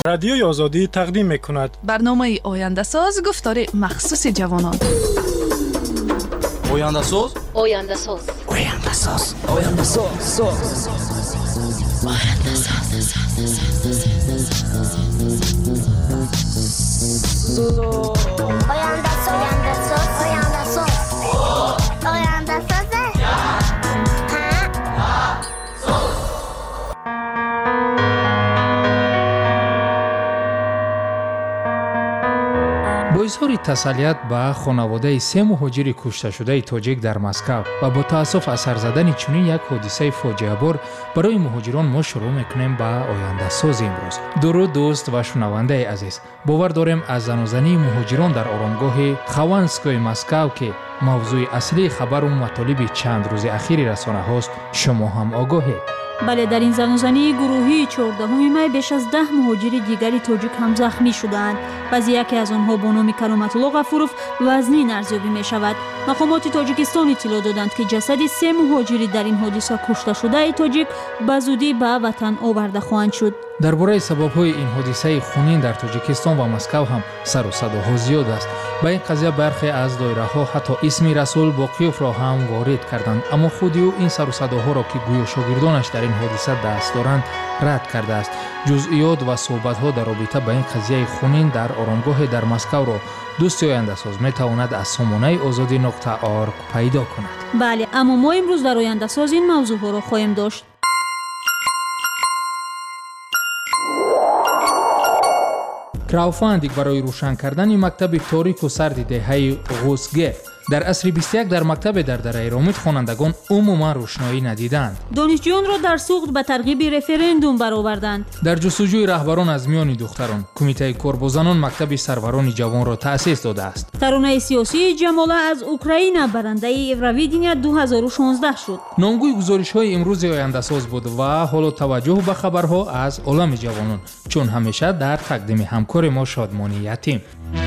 رادیوی آزادی تقدیم می‌کند برنامه آینده ساز گفتار مخصوص جوانان. آینده ساز آینده ساز آینده ساز آینده ساز با اظهار تسلیت به خانواده 3 مهاجر کشته شده تاجیک در مسکو و با تأسف اثر زدن چنین یک حادثه فاجعه بار برای مهاجران ما شروع میکنیم به آینده ساز امروز. درود دوست و شنونده عزیز، باور داریم از زنازنی مهاجران در آرامگاه خوانسکوی مسکو که موضوع اصلی خبر و مطالب چند روز اخیر رسانه هاست شما هم آگاهید. بله، در این زنازنی گروهی 14 می بیش از 10 مهاجر دیگری تاجیک هم زخمی شدند. بعضی یکی از آنها با نام کرامت الله غفورов وزنی ارزیابی می شود. مقامات تاجیکستان اطلاع دادند که جسد 3 مهاجری در این حادثه کشته شده تاجیک به زودی به وطن آورده خواهند شد. درباره سبب‌های این حادثه خونین در تاجیکستان و مسکو هم سر و صداها زیاد است. با این قضیه برخی از دایره‌ها حتی اسم رسول باقیوف را هم وارد کردند، اما خود او این سر و صداها را که گویا شاگردانش در این حادثه دست دارند رد کرده است. جزئیات و صحبت‌ها در رابطه با این قضیه خونین در آرامگاه در مسکو را دوست آینده ساز می‌تواند از سامانه azadi.org پیدا کند. بله، اما ما امروز در آینده ساز این موضوع‌ها را خواهیم داشت. کراوفاندینگ برای روشن کردن مکتب تاریک و سرد دهه غوسگه در عصر 21 در مکتب در درایرامید خوانندگان عموما روشنایی ندیدند. دانشجویان را در سوخت به ترغیب رفراندوم برآوردند. در جستجوی رهبران از میان دختران، کمیته کوربوزنان مکتب سروران جوان را تأسیس داده است. ترانه سیاسی جماله از اوکراین برنده ایرویدینیا 2016 شد. نامگوی گزارش‌های امروز آینده ساز بود و حالا توجه به خبرها از عالم جوانان، چون همیشه در تقدیم همکار ما شادمانی یتیم.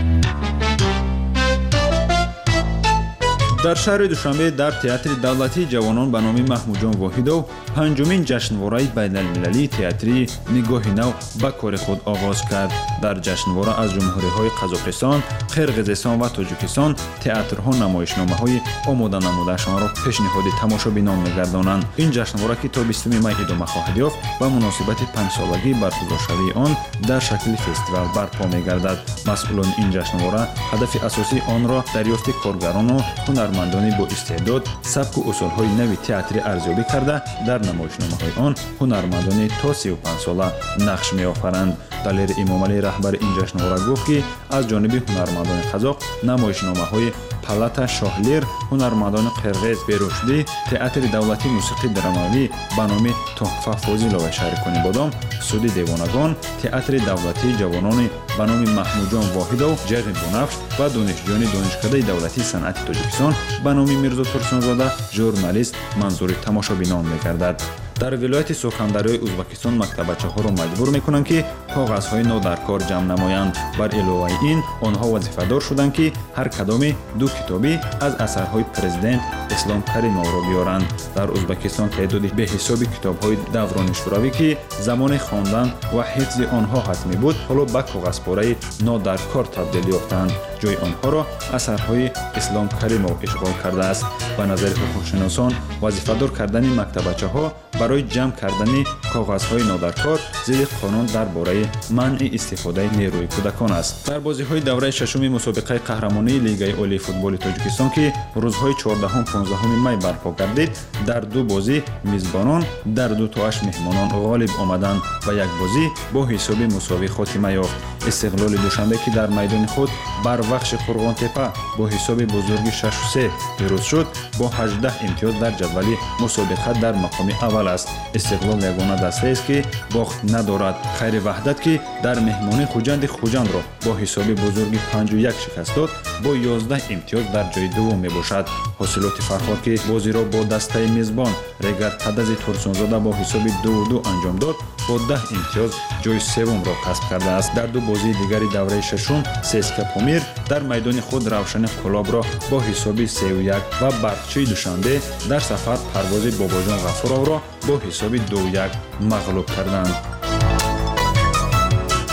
در شهر دوشنبه در تئاتر دولتی جوانان به نام محمودجان واحدов پنجمین جشنواره بین‌المللی تئاتری نگاه نو به کار خود آغاز کرد. در جشنواره از جمهوری‌های قزاقستان، قرقیزستان و تاجیکستان تئاترها نمایشنامه‌های آماده نموده‌شان را پیشنهاد تماشابینان می‌گردانند. این جشنواره که تا 20 می ادامه خواهد یافت و مناسبت 5 سالگی برگزارشوی آن در شکل فستیوال برپا می‌گردد. مسئولان این جشنواره هدف اساسی آن را دریافت کارگران و هنرمندانی با استعداد، سبک و اصول‌های نوی تئاتری ارزیابی کرده در نمایشنامه‌های آن هنرمندانی تا 35 ساله نقش می‌آفرند. دلیر امامعلی رهبر این جشنواره گفت که از جانب هنرمندان قزاق نمایشنامه‌های پالاتا شاهلیر، هنرمندان قرقیز بیروشدی، تئاتر دولتی موسیقی درامایی به نام تحفه فاضلو و شهرکانی بادام، سودی دیوانگان، تئاتر دولتی جوانان به نام محمودجان واحدов، جغ بنفش و دانشجویان دانشکده دولتی صنعت تاجیکستان به نام میرزا ترسونزاده ژورنالیست منظور تماشابینان می‌گردد. در ولایت سخنوری ازبکستان مکتبچه‌ها را مجبور می‌کنند که کاغذهای نو در کار جمع نمایند. بر علاوه این آنها وظیفه‌دار شدند که هر کدام 2 کتابی از اثرهای پرزیدنت اسلام کریمov را بیارند. در ازبکستان تعداد به حساب کتاب‌های دوران شوروی که زمان خواندن و حفظ آنها حتمی بود حالا به کاغذپاره نو در کار تبدیل یافتند. جای آنها را اثرهای اسلام کریمov اشغال کرده است. به نظر حقوقشناسان وظیفه‌دار کردن مکتبچه‌ها برای جمع کردن کاغذهای نادرکار زیر قانون درباره منع استفاده نیروی کودکان است. در بازی‌های دوره ششم مسابقه قهرمانی لیگ عالی فوتبال تاجیکستان که روزهای 14 و 15 می برپا گردید، در 2 بازی میزبانان در 2-8 مهمانان غالب آمدند و یک بازی با حساب مساوی خاتمه یافت. استقلال دوشنبه که در میدان خود بر بخش قرغان‌تپه با حساب بزرگ 6-3 پیروز شد، با 18 امتیاز در جدول مسابقه در مقام اول است. استقلال یگانه دسته است که باخت ندارد. خیر وحدت که در مهمانی خوجند را با حساب بزرگ 5-1 شکست داد، با 11 امتیاز در جای دوم میباشد. حاصلات فرخار که بازی را با دسته میزبان رگرد پدز ترسونزاده با حساب 2-2 انجام داد، با 10 امتیاز جای سوم را کسب کرده است. در 2 بازی دیگری دوره ششم سسکا پامیر در میدان خود روشن کلاب را با حساب 3-1 و برقچی دوشنبه در سفر پرواز باباجان غفورov را با حساب 2-1 مغلوب کردند.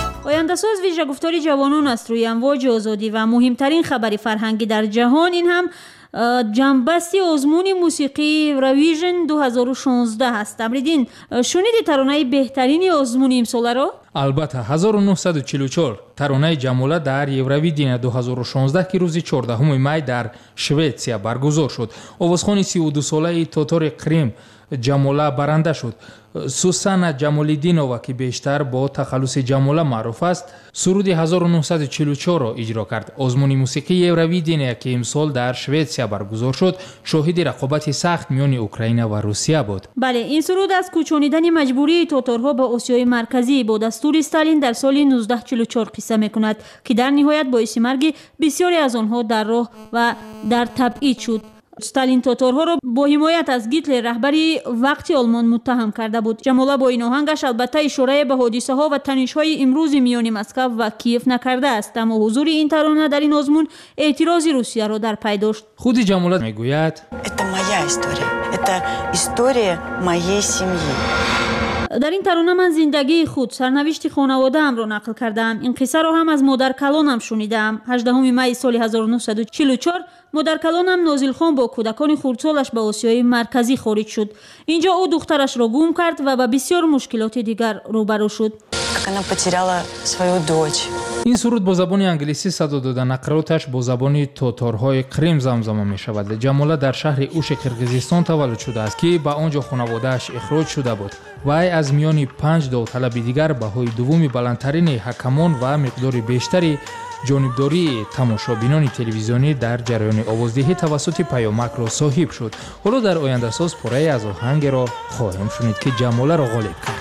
آینده‌ساز ویژه‌گفتاری جوانان است روی امواج آزادی و مهمترین خبر فرهنگی در جهان. این هم جنبستی آزمون موسیقی رویژن 2016 است. امریدین شنیدی ترانه بهترین آزمون امسال رو؟ البته 1944 ترانه جموله در یورویدین 2016 که روز 14 می در شویتسیا برگزار شد. آوازخوان 32 ساله تاتار قریم جموله برنده شد. سوسانا جمالیدینووا که بیشتر با تخلص جموله معروف است، سرود 1944 را اجرا کرد. آزمون موسیقی یورویدین که امسال در شویتسیا برگزار شد، شاهد رقابت سخت میان اوکراین و روسیه بود. بله، این سرود از کوچانیدن مجبوری تاتارها به آسیای مرکزی با دستور استالین در سال 1944 قصه میکند که در نهایت باعث مرگ بسیاری از آنها در راه و در تبعید شد. استالین تاتارها را با حمایت از گیتلر رهبری وقتی آلمان متهم کرده بود. جموله با این آهنگش البته اشاره به حادثه ها و تنش های امروز میان مسکو و کیف نکرده است، اما حضور این ترانه در این آزمون اعتراض روسیه را در پی داشت. خود جموله میگوید Это моя история. Это история моей семьи. در این ترانه من زندگی خود، سرنوشت خانواده ام را نقل کردم. این قصه را هم از مادر کلانم شنیدم. 18 می سال 1944 مادر کلانم نازل خان با کودکان خردسالش به آسیای مرکزی خارج شد. اینجا او دخترش را گم کرد و به بسیار مشکلات دیگر روبرو شد. Как она потеряла свою дочь. این سرود با زبان انگلیسی صدا داده، نقراتش با زبان تاتارهای قریم زمزمه می شود. جموله در شهر اوش قرقیزستان تولد شده است که به آنجا خانواده‌اش اخراج شده بود. وی از میان 5 داوطلب دیگر بهای دومی بلندترین حکمان و مقدار بیشتری جانبداری تماشابینان تلویزیونی در جریان آوازدهی توسط پیامک را صاحب شد. حالا در آینده ساز پاره از آهنگ را خواهیم شنید که جموله را غالب کرد.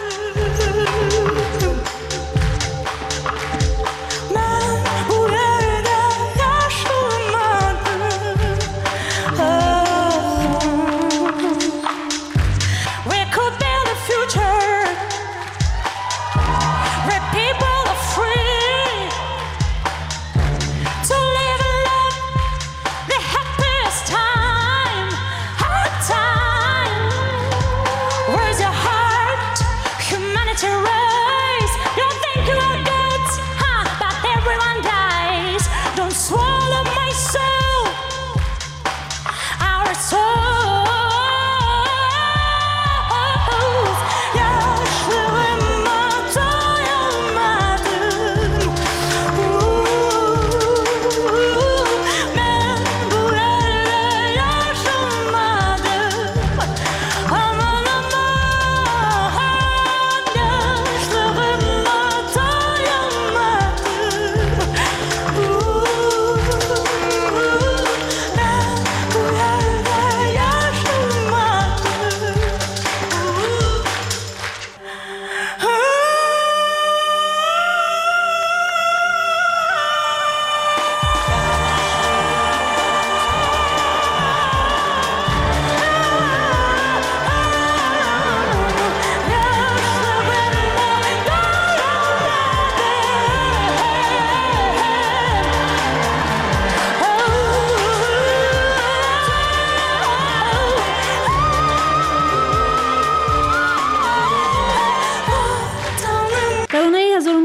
ترانه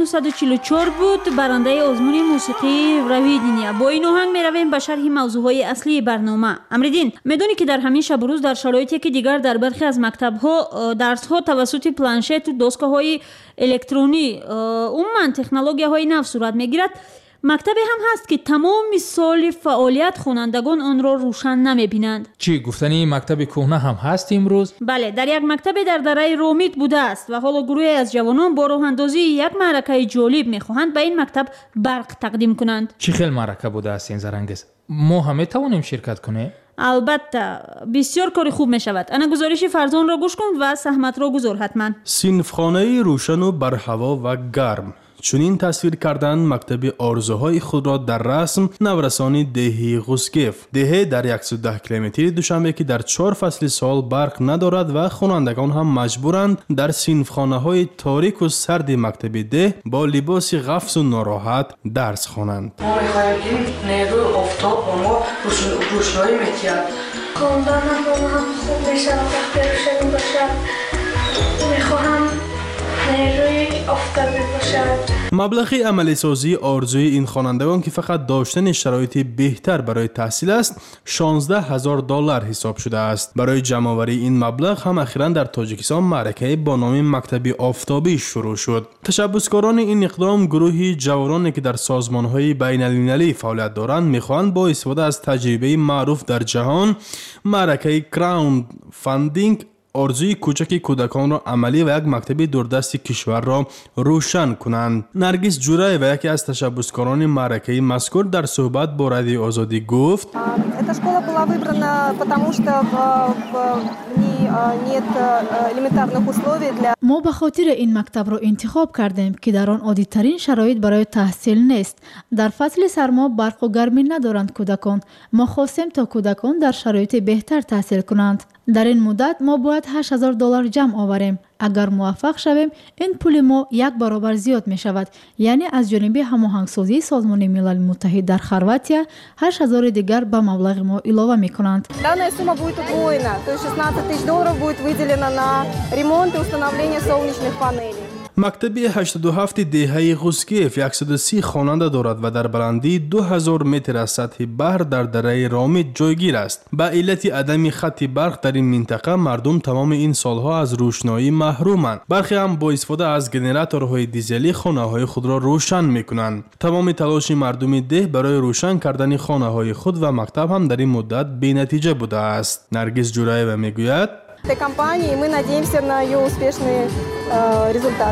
1944 بود، برنده آزمون موسیقی رویدینیا. با این آهنگ می رویم به شرح موضوعهای اصلی برنامه. امریدین، میدونی که در همین شب و روز در شرایطی که دیگر در برخی از مکتب‌ها درس‌ها توسط پلنشت و دستگاه‌های الکترونی عموما تکنولوژی‌های نو صورت می‌گیرد، مکتبی هم هست که تمام سال فعالیت خوانندگان آن را روشن نمی‌بینند. چی گفتنی مکتب کهنه هم هست امروز؟ بله، در یک مکتب در دره رومیت بوده است و حالا گروهی از جوانان با راه اندازی یک معرکه جالب می‌خواهند به این مکتب برق تقدیم کنند. چی خیلی معرکه بوده است این زرنگز؟ ما همه توانیم شرکت کنیم؟ البته بسیار کار خوب می شود. انا گزارش فرزان را گوش کن و سهمت را گذار حتما. صنفخانه روشن و برهوا و گرم، چنین تصویر کردن مکتب آرزوهای خود را در رسم نورسانی دهی غوسگیف. دهه در 110 کیلومتری دوشنبه که در 4 فصل سال برق ندارد و خوانندگان هم مجبورند در صنفخانه های تاریک و سرد مکتب ده با لباس غفص و ناراحت درس خوانند. ما میخوایم که نیروی آفتاب با ما روشنایی میتید. کامبانم با ما هم خوب بشه و وقتی روشنی باشه. میخواهم نیروی آفتابی باشد. مبلغ عملی سازی آرزوی این خوانندگان که فقط داشتن شرایط بهتر برای تحصیل است 16,000 دلار حساب شده است. برای جمع‌آوری این مبلغ هم اخیراً در تاجیکستان معرکه با نام مکتب آفتابی شروع شد. تشبثکاران این اقدام گروهی جوانانی که در سازمان‌های بین‌المللی فعالیت دارند می‌خواهند با استفاده از تجربه معروف در جهان معرکه کراوند فاندینگ آرزوی کوچک کودکان را عملی و یک مکتب دوردست کشور را روشن کنند. نرگس جورای و یکی از تشبثکاران معرکه مذکور در صحبت با رادیو آزادی گفت: Эта школа была выбрана потому что в ней нет элементарных условий для ما به خاطر این مکتب را انتخاب کردیم که در آن عادی‌ترین شرایط برای تحصیل نیست. در فصل سرما برق و گرمی ندارند کودکان. ما خواستیم تا کودکان در شرایط بهتر تحصیل کنند. در این مدت ما باید 8,000 دلار جمع آوریم. اگر موفق شویم این پول ما یک برابر زیاد می شود. یعنی از جانب هماهنگسازی سازمان ملل متحد در خرواتیا 8,000 دیگر به مبلغ ما اضافه می کنند. Данная сумма будет удвоена, то есть 16 000 долларов будет выделено на ремонт и установление солнечных панелей. مکتب 87 دهه غوسگیف 130 خواننده دارد و در بلندی 2000 متر از سطح بحر در دره رامید جایگیر است. به علت عدم خط برق در این منطقه مردم تمام این سالها از روشنایی محرومند. برخی هم با استفاده از گنراتورهای دیزلی خانه‌های خود را روشن می‌کنند. تمام تلاش مردم ده برای روشن کردن خانه‌های خود و مکتب هم در این مدت بی‌نتیجه بوده است. نرگس جورایeva میگوید: компании мы надеемся на ее успешный результат.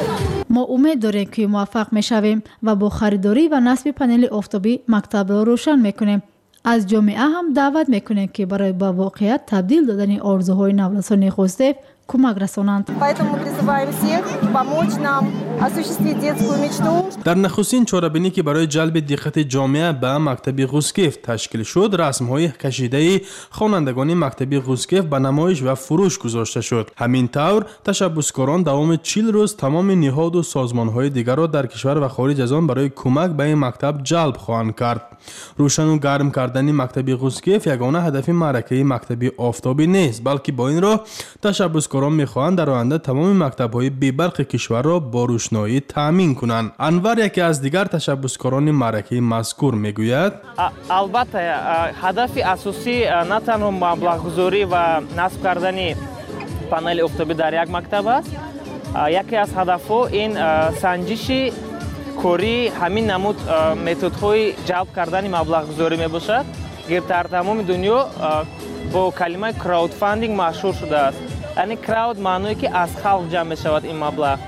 ما امید داریم که موفق میشویم و با خریداری و نصب پنل آفتابی مکتب را روشن میکنیم. از جامعه هم دعوت میکنیم که برای به واقعیت تبدیل دادن آرزوهای نورسان غوسگیف کمک رسانند. Поэтому мы призываем всех помочь нам осуществить детскую мечту. در نخستین چاره‌بینی که برای جلب دقت جامعه به مکتب غوسگیف تشکیل شد، رسم‌های کشیده خوانندگان مکتب غوسگیف به نمایش و فروش گذاشته شد. همین طور تشبثکاران دوام 40 روز تمام نهاد و سازمان‌های دیگر را در کشور و خارج از آن برای کمک به این مکتب جلب خواهند کرد. روشن و گرم کردن مکتب غوسگیف یگانه هدف معرکه مکتب آفتابی نیست، بلکه با این راه تشبثکاران می‌خواهند در آینده تمام مکتب‌های بی‌برق کشور را با روشنایی تامین کنند. انور یکی از دیگر تشبثکاران معرکه مذکور میگوید: البته هدف اساسی نه تنها مبلغ‌گذاری و نصب کردن پنل آفتابی در یک مکتب است. یکی از هدف‌ها این سنجش کاری همین نمود متدهای جلب کردن مبلغ‌گذاری میباشد که در تمام دنیا با کلمه کراود فاندینگ مشهور شده است. یعنی کراود معنی که از خلق جمع می‌شود این مبلغ.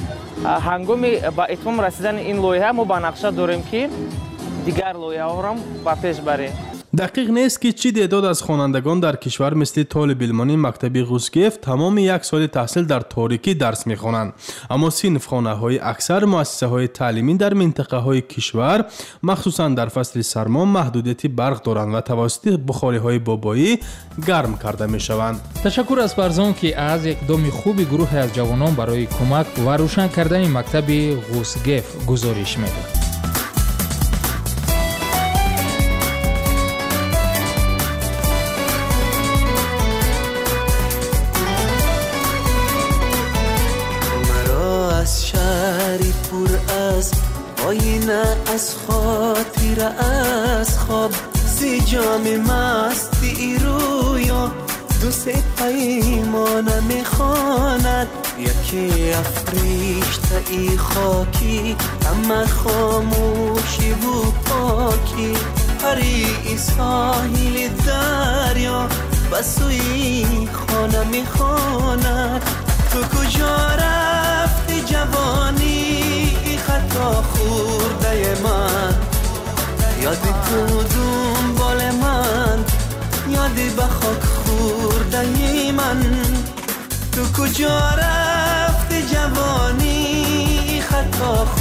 هنگام با اتمام رسیدن این لایحه ما با نقشه داریم که دیگر لایحه‌ها را با پیش بریم. دقیق نیست که چی تعداد از خوانندگان در کشور مثل طالب علمان مکتب غوسگیف تمام یک سال تحصیل در تاریکی درس می‌خوانند، اما صنفخانه‌های اکثر مؤسسه‌های تعلیمی در منطقه‌های کشور مخصوصاً در فصل سرما محدودیت برق دارند و توسط بخاری‌های بابایی گرم کرده می‌شوند. تشکر از فرزان که از اقدام خوبی گروه از جوانان برای کمک و روشن کردن مکتب غوسگیف گزارش می‌دهد. آینه از خاطر از خواب سی جام مستی رویا دوست پیمانه میخواند یکی افریشته ای خاکی اما خاموشی و پاکی پری ساحل دریا بسوی خانه میخواند تو کجا رفتی جوانی خطا خورده من یادی کدوم بال من یادی به خاک خورده من تو کجا رفتی جوانی خطا